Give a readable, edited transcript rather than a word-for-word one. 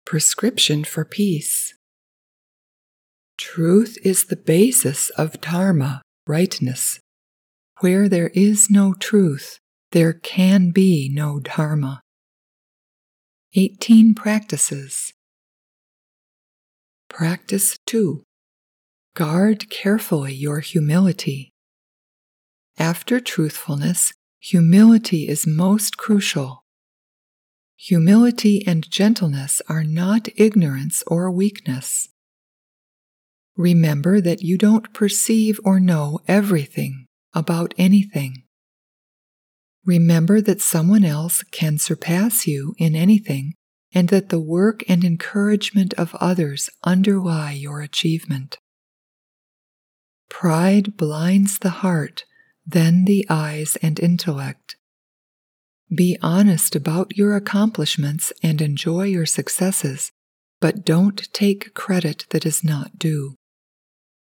Prescription for peace. Truth is the basis of dharma, rightness. Where there is no truth, there can be no dharma. 18 practices. Practice 2. Guard carefully your humility. After truthfulness, humility is most crucial. Humility and gentleness are not ignorance or weakness. Remember that you don't perceive or know everything about anything. Remember that someone else can surpass you in anything, and that the work and encouragement of others underlie your achievement. Pride blinds the heart, then the eyes and intellect. Be honest about your accomplishments and enjoy your successes, but don't take credit that is not due.